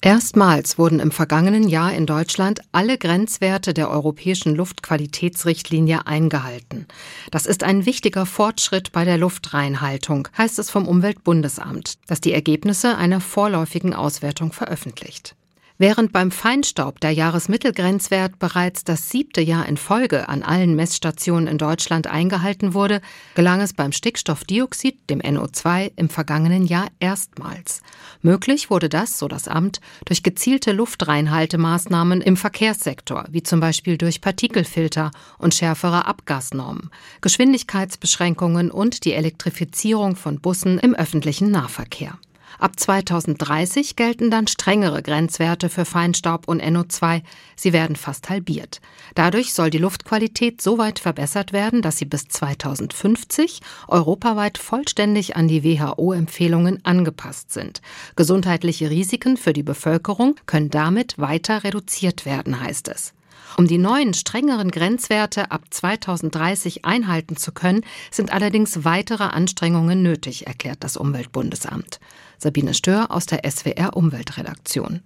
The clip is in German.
Erstmals wurden im vergangenen Jahr in Deutschland alle Grenzwerte der Europäischen Luftqualitätsrichtlinie eingehalten. Das ist ein wichtiger Fortschritt bei der Luftreinhaltung, heißt es vom Umweltbundesamt, das die Ergebnisse einer vorläufigen Auswertung veröffentlicht. Während beim Feinstaub der Jahresmittelgrenzwert bereits das 7. Jahr in Folge an allen Messstationen in Deutschland eingehalten wurde, gelang es beim Stickstoffdioxid, dem NO2, im vergangenen Jahr erstmals. Möglich wurde das, so das Amt, durch gezielte Luftreinhaltemaßnahmen im Verkehrssektor, wie zum Beispiel durch Partikelfilter und schärfere Abgasnormen, Geschwindigkeitsbeschränkungen und die Elektrifizierung von Bussen im öffentlichen Nahverkehr. Ab 2030 gelten dann strengere Grenzwerte für Feinstaub und NO2. Sie werden fast halbiert. Dadurch soll die Luftqualität so weit verbessert werden, dass sie bis 2050 europaweit vollständig an die WHO-Empfehlungen angepasst sind. Gesundheitliche Risiken für die Bevölkerung können damit weiter reduziert werden, heißt es. Um die neuen, strengeren Grenzwerte ab 2030 einhalten zu können, sind allerdings weitere Anstrengungen nötig, erklärt das Umweltbundesamt. Sabine Stör aus der SWR Umweltredaktion.